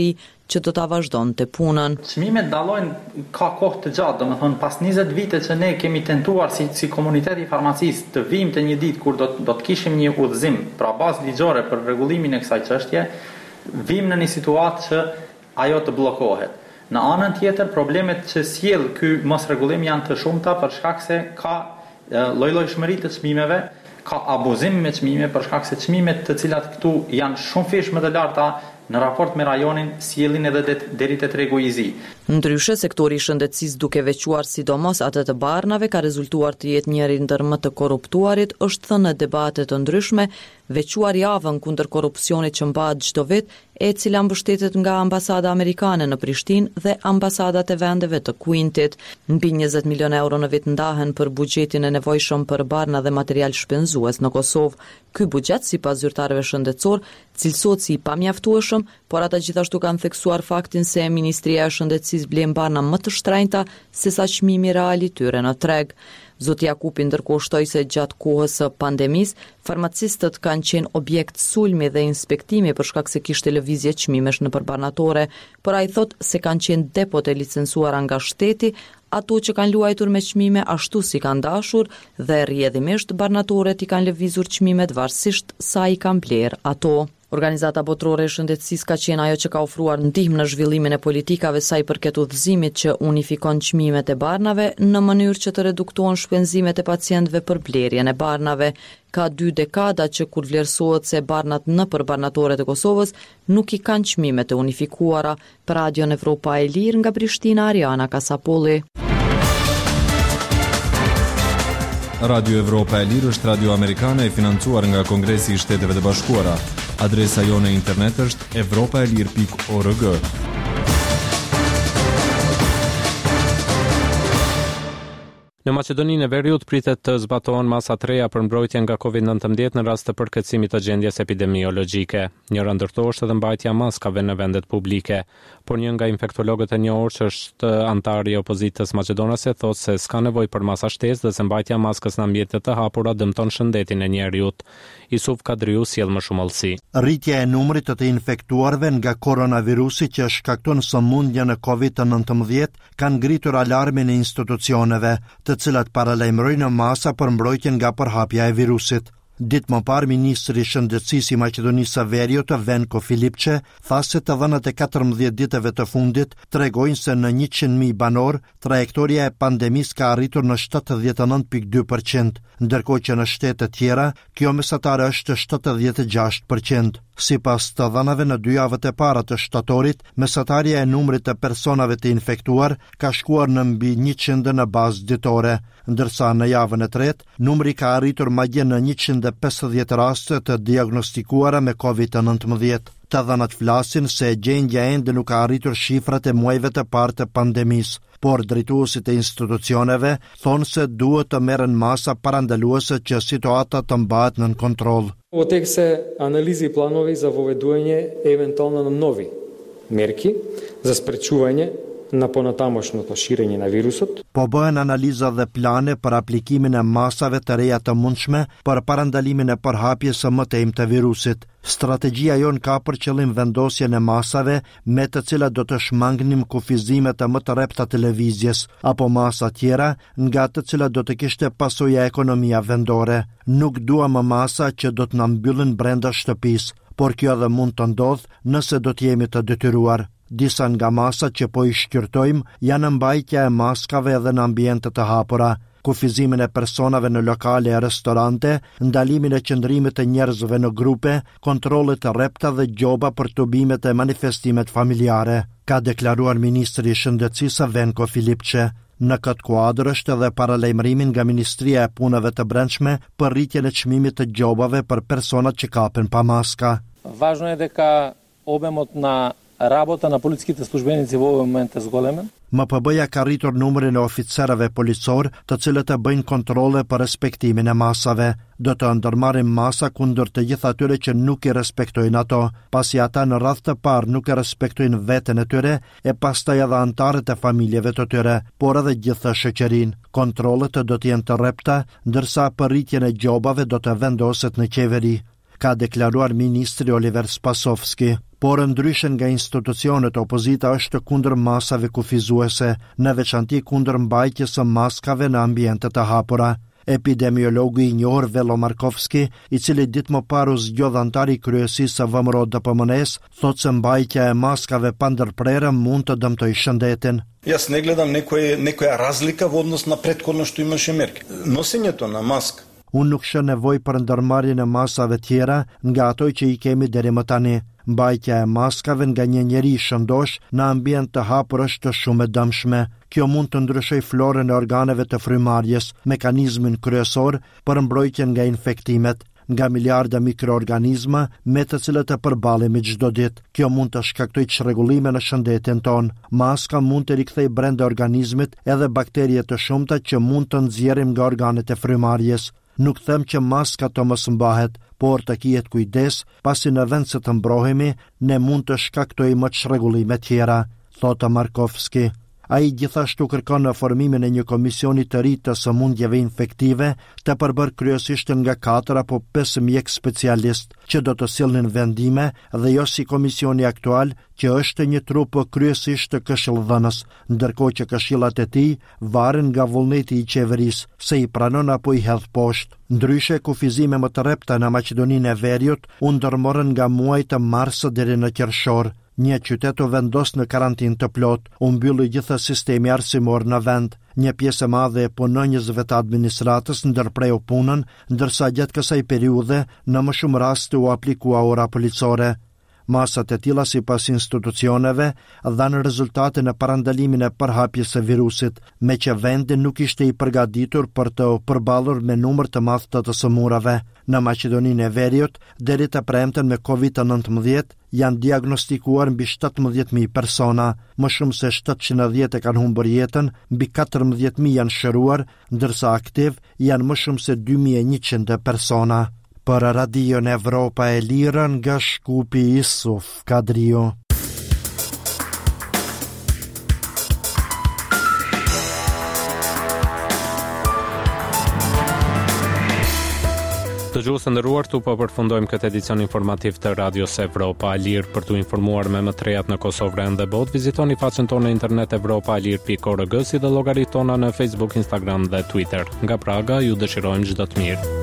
që do ta vazhdonte punën. Çmimet dallojnë ka kohë të gjatë, domethënë pas 20 vite që ne kemi tentuar si komunitet i farmacisë të vijmë të një ditë kur do të kishim një udhëzim pra bazë ligjore për rregullimin e kësaj çështje, vijmë në një situatë që ajo të bllokohet. Në anën tjetër, problemet që sjell ky mosrregullim janë të shumta për shkak se ka lloj-llojshmëri të çmimeve, ka abuzim me çmime për shkak se çmimet të cilat këtu janë shumë fish më të larta në raport me rajonin sjellin edhe deri te tregu i zi. Ndryshe, sektori i shëndetësisë duke veçuar sidomos atë të Barnave ka rezultuar të jetë njëri ndër më të korruptuarit, është thënë në debate të ndryshme, veçuar javën kundër korrupsionit që mbahet çdo vit, e cila mbështetet nga ambasada amerikane në Prishtinë dhe ambasadat e vendeve të Kuintit. Mbi 20 milion euro në vit ndahen për buxhetin e nevojshëm për barna dhe material shpenzues në Kosovë. Ky buxhet, sipas zyrtarëve shëndetësor, cilësohet si i pamjaftueshëm, por ata gjithashtu kanë theksuar faktin se Ministria e Shëndetësisë blen barna më të shtrenjta se sa çmimi real i tyre në treg. Zoti Jakupi ndërkohë shtoi se gjatë kohës së pandemisë, farmacistët kanë qenë objekt sulmi dhe inspektimi për shkak se kishte lëvizje çmimesh nëpër barnatore, por ai thotë se kanë qenë depot e licencuara nga shteti, ato që kanë luajtur me çmime ashtu si kanë dashur dhe rrjedhimisht barnatorët i kanë lëvizur çmimet varësisht sa i kanë bler ato. Organizata Botërore e Shëndetësisë ka qenë ajo që ka ofruar ndihmë në zhvillimin e politikave sa i përket udhëzimit që unifikon çmimet e barnave në mënyrë që të reduktohen shpenzimet e pacientëve për blerjen e barnave. Ka 2 dekada që kur vlerësohet se barnat nëpër barnatoret e Kosovës nuk i kanë çmimet e unifikuara. Për Radion Evropa e Lirë nga Prishtina, Ariana Kasapolli. Radio Evropa e Lirë është radio amerikane e financuar nga Kongresi i Shteteve të Bashkuara. Adresa jone internet është evropaelir.org. Në Maqedoninë e Veriut pritet të zbatohen masa të reja për mbrojtje nga COVID-19 në rast të përkatësimit të gjendjes epidemiologjike. Njëra ndër to është edhe mbajtja maskave në vendet publike, por një nga infektologët e njohur që është antar i opozitës maqedonase thotë se s'ka nevojë për masa shtesë dhe se mbajtja maskës në ambiente të hapura dëmton shëndetin e njeriut. Isuf Kadriu sjell më shumë hollësi. Rritja e numrit të infektuarve nga koronavirusi që shkakton sëmundje në COVID-19 kanë ngritur alarmin e institucioneve, të cilat paralajmërojnë masa për mbrojtjen nga përhapja e virusit. Ditë më parë, Ministri i Shëndetësisë i Maqedonisë së Veriut, Venko Filipçe, tha se të dhënat e 14 ditëve të fundit tregojnë se në 100.000 banor, trajektoria e pandemisë ka arritur në 79.2%, ndërkohë që në shtete tjera, kjo mesatare është 76%. Sipas të dhënave në 2 javët e para të shtatorit, mesatarja e numrit të personave të infektuar ka shkuar në mbi 100 në bazë ditore, ndërsa në javën e tretë, numri ka arritur madje në 150 raste të diagnostikuara me COVID-19. Të dhënat flasin se gjendja ende nuk ka arritur shifrat e muajve të parë të pandemisë, por drejtuesit e institucioneve thonë se duhet të merren masa parandaluese që situata të mbahet nën kontroll. Во тек се анализи и планови за воведување евентуално на нови мерки за спречување na ponatamashното shirenje na virusut. Po bëhen analiza dhe plane për aplikimin e masave të reja të mundshme për parandalimin e përhapjes së mëtejmë të virusit. Strategjia jon ka për qëllim vendosjen e masave me të cilat do të shmangnim kufizimet të më të repta të lëvizjes apo masa tjera nga të cilat do të kishte pasojë ekonomia vendore. Nuk dua më masa që do të na mbyllin brenda shtëpisë, por kjo edhe mund të ndodhë nëse do të jemi të detyruar. Disa nga masat që po i shqyrtojmë janë mbajtja e maskave edhe në ambiente të hapura, kufizimin e personave në lokale e restorante, ndalimin e qëndrimit të njerëzve në grupe, kontrollet të repta dhe gjoba për tubimet e manifestimet familjare, ka deklaruar Ministri i Shëndetësisë Venko Filipçe. Në këtë kuadër është edhe paralajmërimin nga Ministria e Punëve të Brendshme për rritjen e çmimit të gjobave për personat që kapen pa maska. Важно е дека обемот на работа на полициските службеници во овој момент е зголемен. MPB-ja ka rritur numrin e oficerëve policor, të cilët e bëjnë kontrolle për respektimin e masave. Do të ndërmarrin masa kundër të gjithë atyre që nuk i respektojnë ato, pasi ata në radhë të parë nuk e respektojnë veten e tyre e pastaj edhe antarët e familjeve të tyre, por edhe gjithë shoqërinë. Kontrollet do të jenë të rrepta, ndërsa përrritjen e gjobave do të vendoset në qeveri, ka deklaruar Ministri Oliver Spasovski. por ndryshe nga institucionet, opozita është kundër masave kufizuese, në veçanti kundër mbajtjes së maskave në ambiente të hapura. Epidemiologu i njohur Velo Markovski, i cili ditë më parë u zgjodh antari i kryesisë së VMRO-DPMNE-s, thotë se mbajtja e maskave pa ndërprerje mund të dëmtojë shëndetin. Јас не гледам некоја разлика во однос на претходно што имаше мерки. Носењето на маска. Unë nuk shë nevoj për ndërmarrjen e masave tjera nga ato që i kemi deri më tani. Mbajtja e maskave nga një njeri shëndosh në ambient të hapur është shumë e dëmshme. Kjo mund të ndryshoj florën e organeve të frymarrjes, mekanizmin kryesor për mbrojtjen nga infektimet, nga miliarda mikroorganizma me të cilët e përballemi çdo ditë. Kjo mund të shkaktojë çrregullime në shëndetin ton. Maska mund të rikthej brenda organizmit edhe bakterie të shumta që mund të nxjerrim nga organet e frymarrjes. Nuk them që maska të mos mbahet, por të kijet kujdes, pasi në vend se të mbrohemi, ne mund të shkaktojmë më çrregullime tjera, thotë Markovski. Ai gjithashtu kërkon në formimin e një komisioni të ri të sëmundjeve infektive, të përbërë kryesisht nga 4 apo 5 mjek specialist, që do të sillnin vendime dhe jo si komisioni aktual, që është një trup kryesisht të këshillëdhënës, ndërkohë që këshillat e tij varen nga vullneti i qeverisë, se i pranon apo i hedh poshtë. Ndryshe, kufizime më të rrepta në Maqedoninë e Veriut u ndërmorën nga muaji të mars deri në qershor. Një qytet u vendos në karantinë të plot, u mbylli gjithë sistemi arsimor në vend. Një pjesë e madhe e punonjësve të administratës ndërpreu punën, ndërsa gjatë kësaj periudhe në më shumë raste u aplikua ora policore. Masat e tilla sipas institucioneve dhanë rezultate në parandalimin e përhapjes së virusit, me që vendi nuk ishte i përgatitur për të përballur me numër të madh të sëmurave. Në Maqedoninë e Veriut, deri të premten me COVID-19 janë diagnostikuar mbi 17.000 persona, më shumë se 710 e kanë humbur jetën, mbi 14.000 janë shëruar, ndërsa aktiv janë më shumë se 2.100 persona. Për Radion Evropa e Lirë nga Shkupi Isuf Kadrio. Të gjuhës të nderuar, tu po përfundojmë këtë edicion informativ të Radios Evropa e Lirë. Për t'u informuar me më të rejat në Kosovë, Vren dhe botë, vizitoni faqen tonë në internet evropaelir.org, si dhe llogaritë tona në Facebook, Instagram dhe Twitter. Nga Praga ju dëshirojmë çdo të mirë.